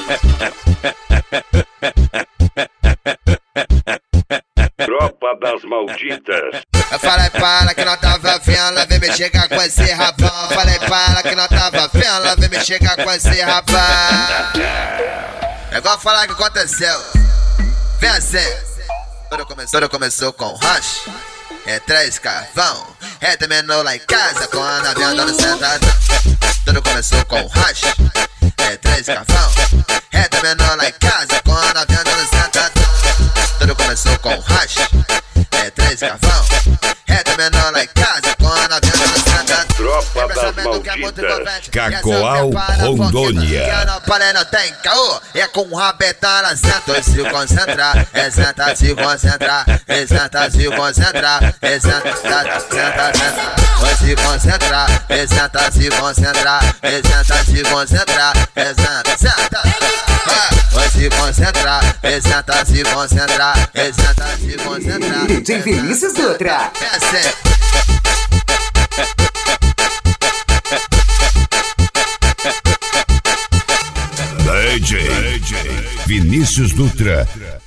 Tropa das malditas. Eu falei pra ela que não tava vendo, ela vem me chegar com esse rapão. Eu falei pra ela que não tava vendo, ela vem me chegar com esse rapão. É igual falar que aconteceu. Vem assim. Tudo começou com rush. É 3 carvão. Terminou lá em casa com a nave andando sentadão. Tudo começou com rush. É 3 carvão. Terminou lá em casa com a nave andando sentadão. Tudo começou com rush. É 3 carvão. Terminou lá em casa com a nave andando sentadão. Tropa das malditas. Cacoal, Rondônia. Não parei, não tem caô. É com o rabetão, ela senta se concentrar. É senta se concentrar. É senta se concentrar. É senta, senta. Vai se concentrar. É senta se concentrar. É senta se concentrar. É senta. Vai se concentrar. É senta se concentrar. É senta se concentrar. DJ Vinícius Dutra. É assim. DJ Vinícius Dutra.